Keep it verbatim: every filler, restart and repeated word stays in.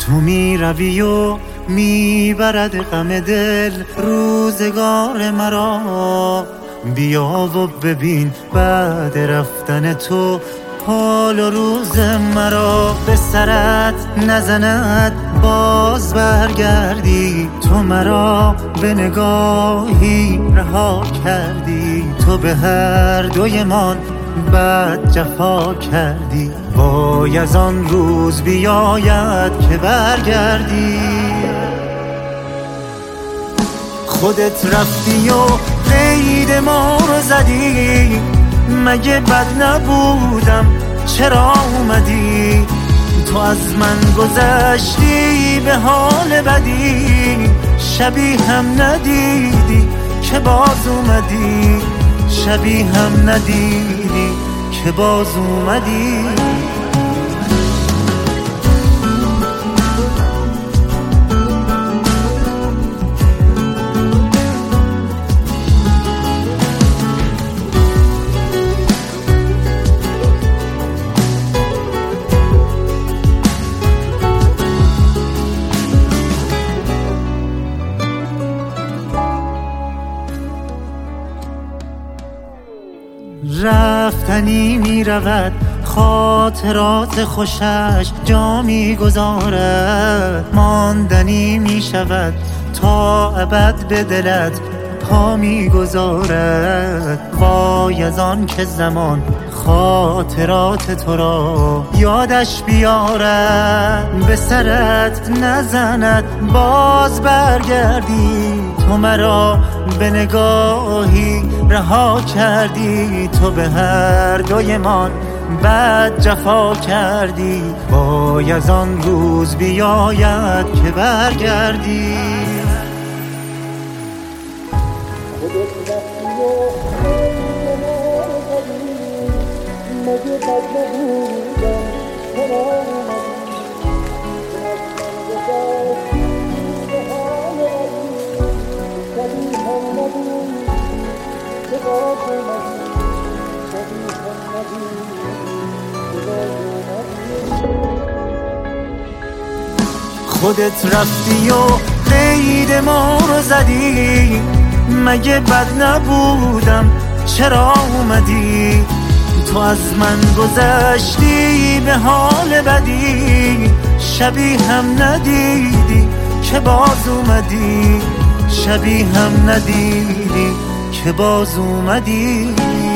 تو می روی و می برد غم دل روزگار مرا. بیا و ببین بعد رفتن تو حال و روز مرا. به سرت نزند باز برگردی، تو مرا به نگاهی رها کردی. تو به هر دویمان بد جفا کردی، وای از آن روز بیاید که برگردی. خودت رفتی و قید ما رو زدی، مگه بد نبودم چرا اومدی؟ تو از من گذشتی به حال بدی، شبی هم ندیدی که باز اومدی، شبی هم ندیدی که باز اومدی. رفتنی می رود خاطرات خوشش جا می گذارد، ماندنی می شود تا ابد به دلت پا می گذارد. وای از آن که زمان خاطرات تو را یادش بیارد، به سرت نزند باز برگردی. تو مرا به نگاهی رها کردی، تو به هر دویمان بد جفا کردی. وای از آن روز بیاید که برگردی. خودت رفتی و قید ما رو زدی، مگه بد نبودم چرا اومدی؟ تو از من گذشتی به حال بدی، شبی هم ندیدی که باز اومدی، شبی هم ندیدی که باز اومدی.